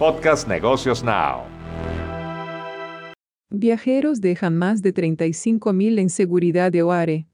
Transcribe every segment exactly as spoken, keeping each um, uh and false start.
Podcast Negocios Now. Viajeros dejan más de treinta y cinco mil en seguridad de OARE.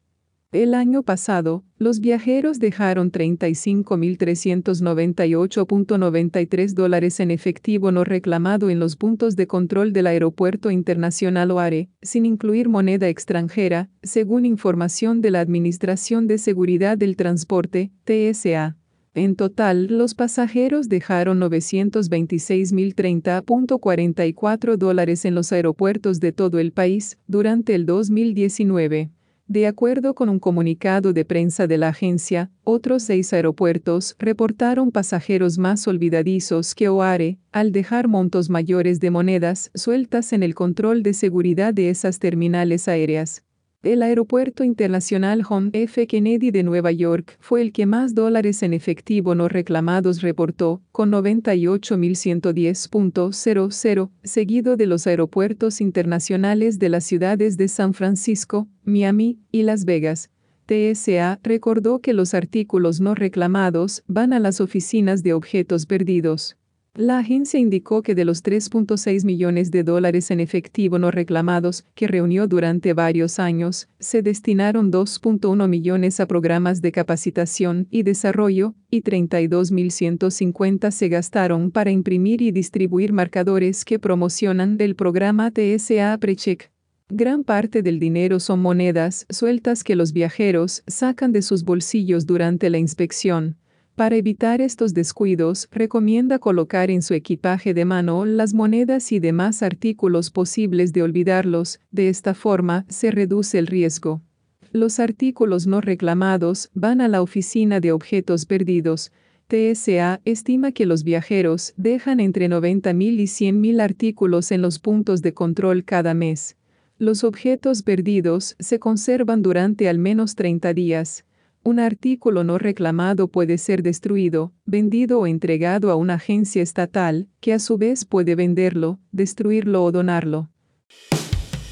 El año pasado, los viajeros dejaron treinta y cinco mil trescientos noventa y ocho punto noventa y tres dólares en efectivo no reclamado en los puntos de control del Aeropuerto Internacional OARE, sin incluir moneda extranjera, según información de la Administración de Seguridad del Transporte, T S A. En total, los pasajeros dejaron novecientos veintiséis mil treinta punto cuarenta y cuatro dólares en los aeropuertos de todo el país durante el dos mil diecinueve. De acuerdo con un comunicado de prensa de la agencia, otros seis aeropuertos reportaron pasajeros más olvidadizos que OARE, al dejar montos mayores de monedas sueltas en el control de seguridad de esas terminales aéreas. El Aeropuerto Internacional John F. Kennedy de Nueva York fue el que más dólares en efectivo no reclamados reportó, con noventa y ocho mil ciento diez punto cero cero, seguido de los aeropuertos internacionales de las ciudades de San Francisco, Miami y Las Vegas. T S A recordó que los artículos no reclamados van a las oficinas de objetos perdidos. La agencia indicó que de los tres punto seis millones de dólares en efectivo no reclamados que reunió durante varios años, se destinaron dos punto uno millones a programas de capacitación y desarrollo, y treinta y dos mil ciento cincuenta se gastaron para imprimir y distribuir marcadores que promocionan el programa T S A PreCheck. Gran parte del dinero son monedas sueltas que los viajeros sacan de sus bolsillos durante la inspección. Para evitar estos descuidos, recomienda colocar en su equipaje de mano las monedas y demás artículos posibles de olvidarlos, de esta forma se reduce el riesgo. Los artículos no reclamados van a la oficina de objetos perdidos. T S A estima que los viajeros dejan entre noventa mil y cien mil artículos en los puntos de control cada mes. Los objetos perdidos se conservan durante al menos treinta días. Un artículo no reclamado puede ser destruido, vendido o entregado a una agencia estatal, que a su vez puede venderlo, destruirlo o donarlo.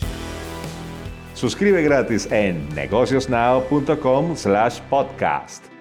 Suscribe gratis en negociosnow punto com slash podcast.